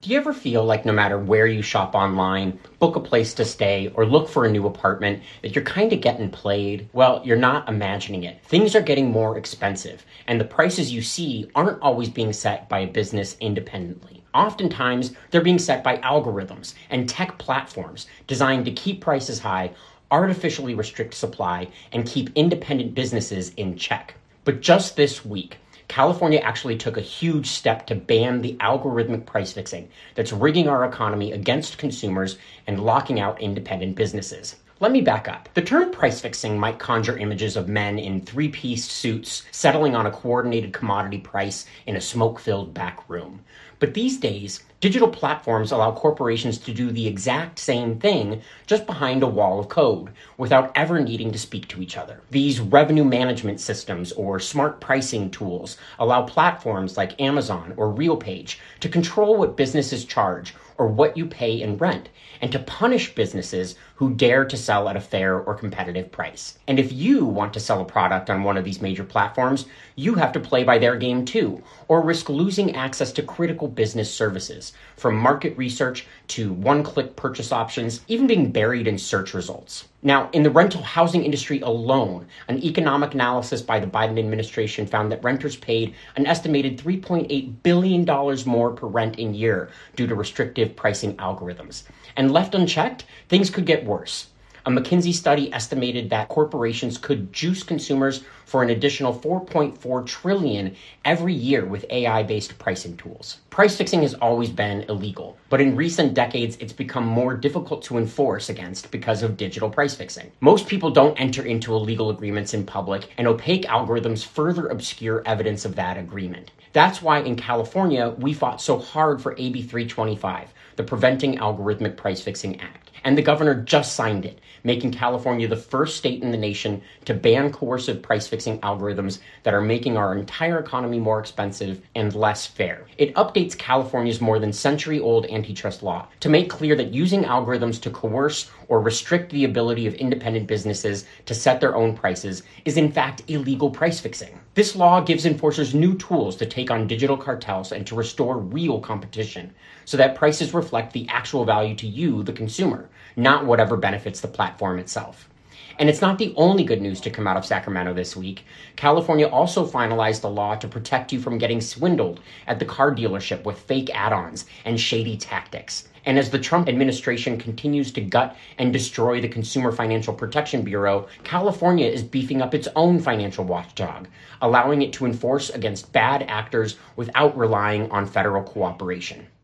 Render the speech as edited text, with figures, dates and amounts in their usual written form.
Do you ever feel like no matter where you shop online, book a place to stay, or look for a new apartment, that you're kind of getting played? Well, you're not imagining it. Things are getting more expensive, and the prices you see aren't always being set by a business independently. Oftentimes, they're being set by algorithms and tech platforms designed to keep prices high, artificially restrict supply, and keep independent businesses in check. But just this week, California actually took a huge step to ban the algorithmic price fixing that's rigging our economy against consumers and locking out independent businesses. Let me back up. The term price fixing might conjure images of men in three-piece suits settling on a coordinated commodity price in a smoke-filled back room. But these days, digital platforms allow corporations to do the exact same thing just behind a wall of code without ever needing to speak to each other. These revenue management systems or smart pricing tools allow platforms like Amazon or RealPage to control what businesses charge or what you pay in rent, and to punish businesses who dare to sell at a fair or competitive price. And if you want to sell a product on one of these major platforms, you have to play by their game too, or risk losing access to critical business services, from market research to one-click purchase options, even being buried in search results. Now, in the rental housing industry alone, an economic analysis by the Biden administration found that renters paid an estimated $3.8 billion more per rent in year due to restrictive pricing algorithms. And left unchecked, things could get worse. A McKinsey study estimated that corporations could juice consumers for an additional $4.4 trillion every year with AI-based pricing tools. Price fixing has always been illegal, but in recent decades, it's become more difficult to enforce against because of digital price fixing. Most people don't enter into illegal agreements in public, and opaque algorithms further obscure evidence of that agreement. That's why in California, we fought so hard for AB 325, the Preventing Algorithmic Price Fixing Act. And the governor just signed it, making California the first state in the nation to ban coercive price-fixing algorithms that are making our entire economy more expensive and less fair. It updates California's more than century-old antitrust law to make clear that using algorithms to coerce or restrict the ability of independent businesses to set their own prices is in fact illegal price fixing. This law gives enforcers new tools to take on digital cartels and to restore real competition, so that prices reflect the actual value to you, the consumer, not whatever benefits the platform itself. And it's not the only good news to come out of Sacramento this week. California also finalized a law to protect you from getting swindled at the car dealership with fake add-ons and shady tactics. And as the Trump administration continues to gut and destroy the Consumer Financial Protection Bureau, California is beefing up its own financial watchdog, allowing it to enforce against bad actors without relying on federal cooperation.